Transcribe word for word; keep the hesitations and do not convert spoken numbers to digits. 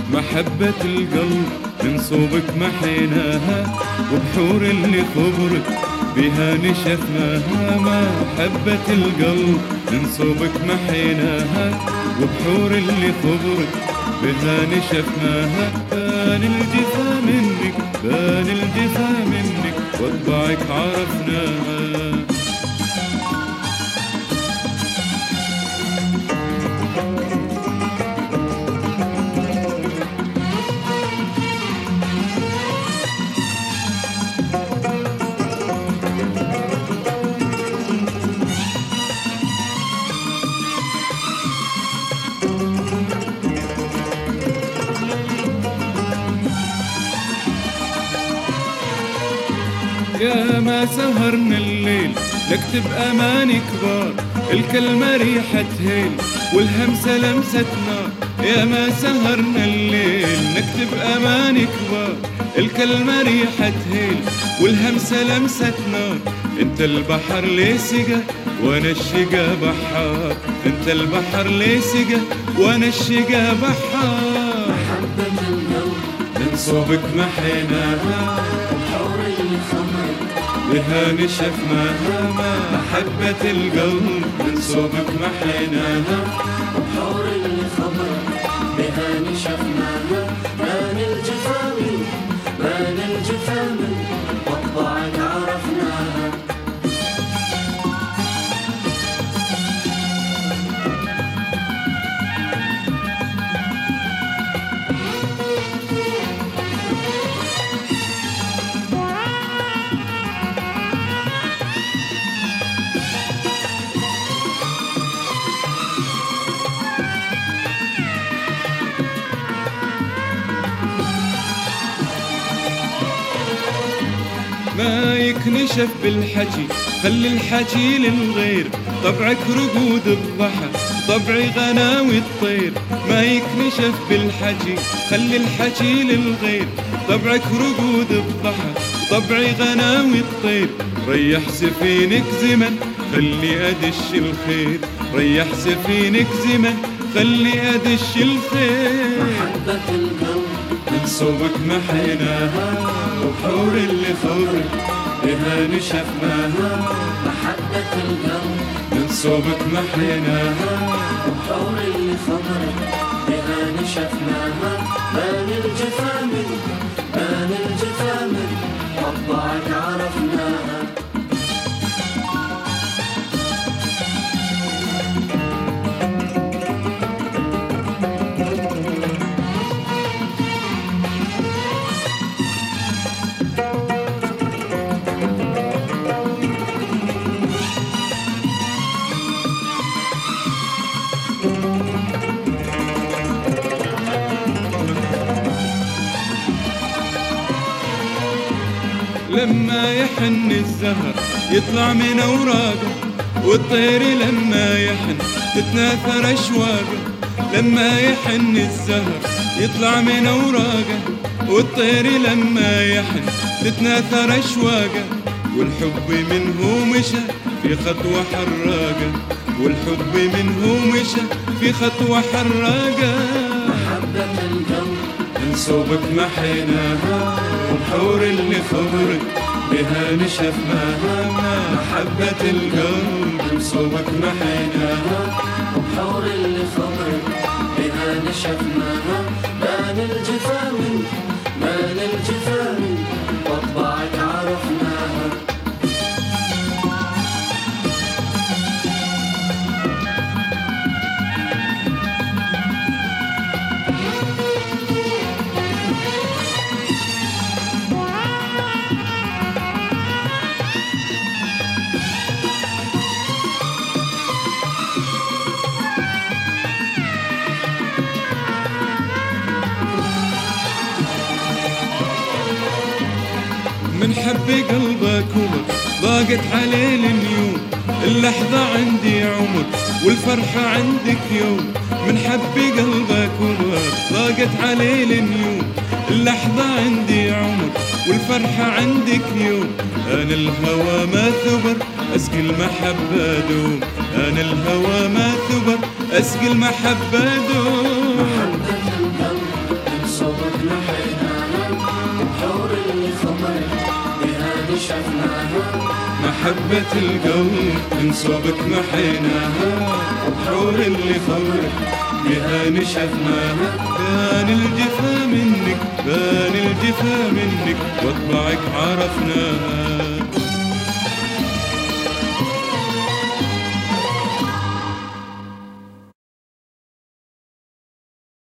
محبة القلب من صوبك محيناها، وبحور اللي خبرك بها نشفناها. محبة القلب من صوبك محيناها، وبحور اللي خبرك بها نشفناها. بان الجفا منك، بان الجفا منك، وطبعك عرفناها. يا ما سهرنا الليل نكتب أماني كبار، الكلمة ريحة هيل والهمسة لمسة نار. يا ما سهرنا الليل نكتب أماني كبار، الكلمة ريحة هيل والهمسة لمسة نار. انت البحر ليه سقى وانا الشقا بحار، انت البحر ليه سقى وانا الشقا بحار. محبة القلب من صوبك محيناها، بها نشفناها. محبة القلب من صوبك محيناها، وبحور اللي خمرك بها نشفناها. بان الجفا منك، بان الجفا منك، وطبعك عرفناها. ما يكنشف بالحكي، خلي الحكي للغير. طبعك رقود الضحى، طبعي غناوي الطير. ما يكنشف بالحكي، خلي الحكي للغير. طبعك رقود الضحى، طبعي غناوي الطير. ريح سفينك زمن، خلي أدش الخير. ريح سفينك زمن، خلي أدش الخير. محبة القلب من صوبك محيناها، وبحور اللي خبرك بها نشفناها. محبة القلب من صوبك محيناها، وبحور اللي خمرك بها نشفناها. بان الجفا منك، بان الجفا منك، وطبعك عرفناها. لما يحن الزهر يطلع من أوراقه، والطير لما يحن تتناثر أشواقه. لما يحن الزهر يطلع من أوراقه، والطير لما يحن تتناثر أشواقه. والحب منه مشى في خطوة حراقة، والحب منه مشى في خطوة حراقة. محبة القلب من صوبك محيناها، وبحور اللي خبرك بها نشفناها. محبة القلب من صوبك محيناها، وبحور اللي خمرك بها نشفناها. بان الجفا منك، بان الجفا منك، وطبعك عرفناها. من حب قلبك ومر ضاقت عليه النيوم. اللحظة عندي عمر والفرحة عندك يوم. من حب قلبك ومر ضاقت عليه النيوم. اللحظة عندي عمر والفرحة عندك يوم. أنا الهوى ما ثبر أسقي المحبة دوم. أنا الهوى ما ثبر أسقي المحبة دوم. محبة القلب من نشفناها محبة القلب من صوبك محيناها وبحور اللي خورك بها نشفناها بان الجفا منك بان الجفا منك واطبعك عرفناها